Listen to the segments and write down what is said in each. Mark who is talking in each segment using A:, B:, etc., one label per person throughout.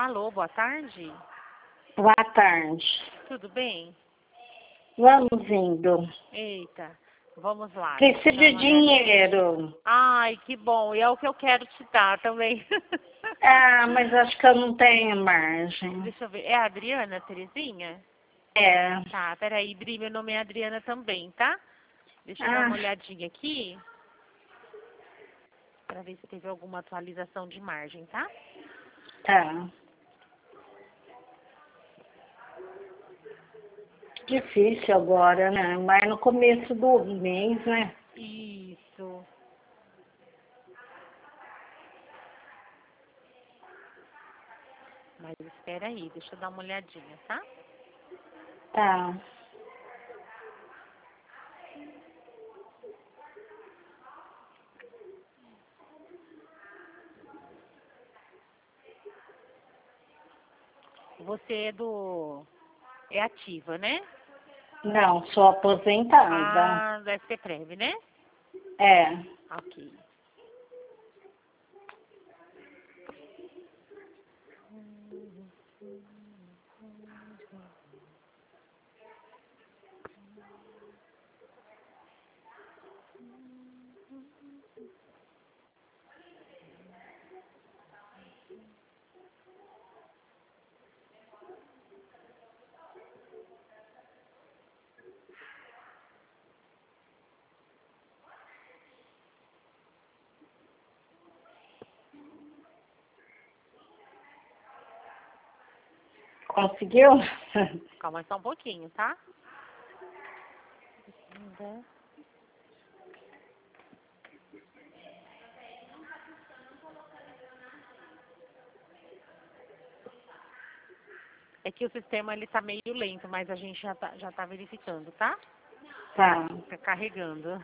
A: Alô, boa tarde.
B: Boa tarde.
A: Tudo bem?
B: Vamos indo.
A: Eita, vamos lá.
B: Preciso de dinheiro.
A: Ai, que bom. E é o que eu quero te dar também.
B: Ah, mas acho que eu não tenho margem.
A: Deixa eu ver. É a Adriana, Terezinha?
B: É.
A: Tá, peraí, Bri, meu nome é Adriana também, tá? Deixa eu dar uma olhadinha aqui. Pra ver se teve alguma atualização de margem, tá?
B: Tá. Difícil agora, né? Mas no começo do mês, né?
A: Isso. Mas espera aí, deixa eu dar uma olhadinha, tá?
B: Tá.
A: Você é ativa, né?
B: Não, sou aposentada.
A: Ah, deve ser Prev, né?
B: É.
A: Ok.
B: Conseguiu?
A: Calma só um pouquinho, tá? É que o sistema ele tá meio lento, mas a gente já tá verificando, tá?
B: Tá.
A: Tá carregando.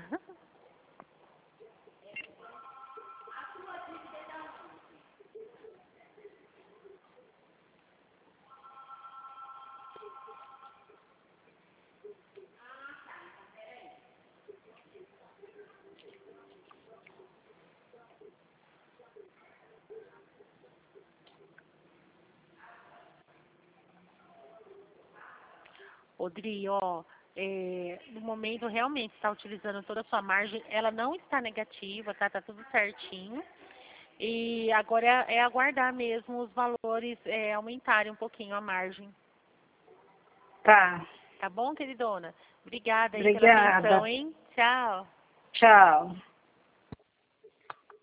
A: Odri, ó, no momento realmente está utilizando toda a sua margem, ela não está negativa, tá? Tá tudo certinho. E agora é aguardar mesmo os valores aumentarem um pouquinho a margem.
B: Tá.
A: Tá bom, queridona? Obrigada aí pela
B: Obrigada.
A: atenção, hein? Tchau.
B: Tchau.